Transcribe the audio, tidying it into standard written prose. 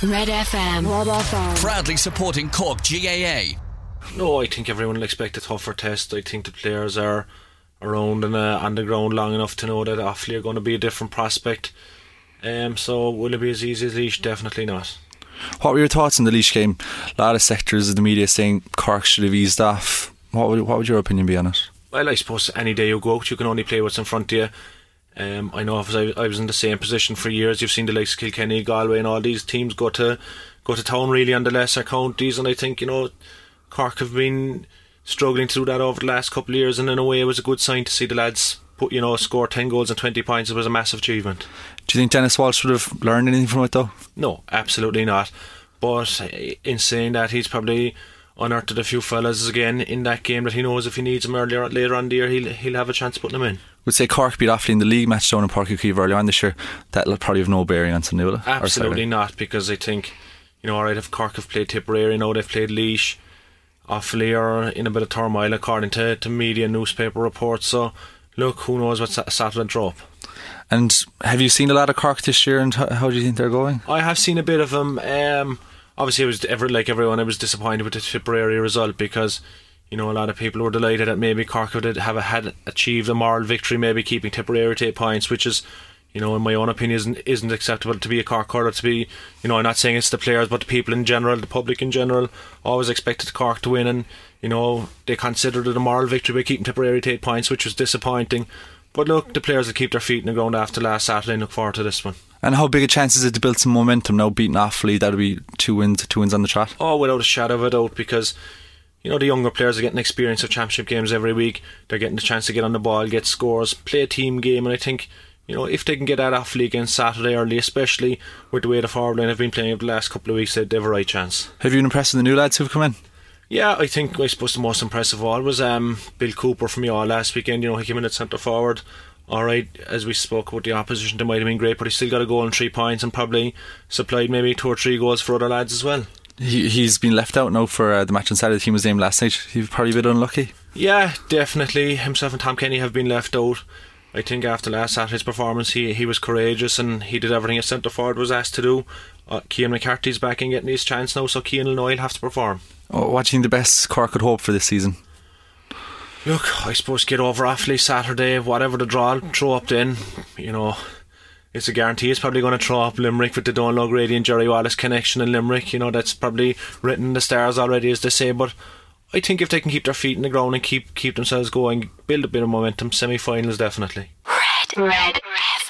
Red FM. Red FM. Proudly supporting Cork GAA. No, I think everyone will expect a tougher test. I think the players are around and on the ground long enough to know that Offaly are going to be a different prospect. So will it be as easy as Laois? Definitely not. What were your thoughts on the Laois game? A lot of sectors of the media saying Cork should have eased off. What would your opinion be on it? Well, I suppose any day you go out, you can only play what's in front of you. I know I was in the same position for years. You've seen the likes of Kilkenny, Galway and all these teams go to town really on the lesser counties, and I think, Cork have been struggling to do that over the last couple of years, and in a way it was a good sign to see the lads score 10 goals and 20 points. It was a massive achievement. Do you think Dennis Walsh would have learned anything from it though? No, absolutely not. But in saying that, he's probably unearthed a few fellas again in that game that he knows if he needs them later on in the year, he'll have a chance of putting them in. Would say Cork beat Offaly in the league match down in Páirc Uí Chaoimh earlier on this year. That'll probably have no bearing on Sunday, will it? Absolutely not, because I think, alright, if Cork have played Tipperary, now they've played Laois, Offaly are in a bit of turmoil according to media and newspaper reports, so look, who knows what Saturday will throw up. And have you seen a lot of Cork this year, and how do you think they're going? I have seen a bit of them. Obviously I was like everyone, I was disappointed with the Tipperary result, because a lot of people were delighted that maybe Cork had achieved a moral victory, maybe keeping Tipperary to 8 points, which is, in my own opinion, isn't acceptable to be a Cork hurler. To be, I'm not saying it's the players, but the people in general, the public in general, always expected Cork to win, and they considered it a moral victory by keeping Tipperary to 8 points, which was disappointing. But look, the players will keep their feet in the ground after last Saturday and look forward to this one. And how big a chance is it to build some momentum now, beating Offaly? That'll be two wins on the trot. Oh, without a shadow of a doubt, because the younger players are getting experience of championship games every week. They're getting the chance to get on the ball, get scores, play a team game, and I think, if they can get at Offaly against Saturday early, especially with the way the forward line have been playing over the last couple of weeks, they'd have a right chance. Have you been impressed with the new lads who've come in? Yeah, I suppose the most impressive of all was Bill Cooper from Youghal last weekend. He came in at centre forward. Alright, as we spoke about the opposition, they might have been great, but he still got a goal and 3 points, and probably supplied maybe 2 or 3 goals for other lads as well. He's been left out now for the match on Saturday. The team was named last night. He's probably a bit unlucky. Yeah, definitely. Himself and Tom Kenny have been left out. I think after last Saturday's performance, he was courageous and he did everything a centre forward was asked to do. Cian McCarthy's back and getting his chance now, so Cian will know he'll have to perform. What do you think the best Cork could hope for this season? Look, I suppose get over Offaly Saturday, whatever the draw throw up then, it's a guarantee it's probably going to throw up Limerick with the Donal O'Grady and Jerry Wallace connection in Limerick. That's probably written in the stars already, as they say. But I think if they can keep their feet in the ground and keep themselves going, build a bit of momentum, semi-finals definitely. Red.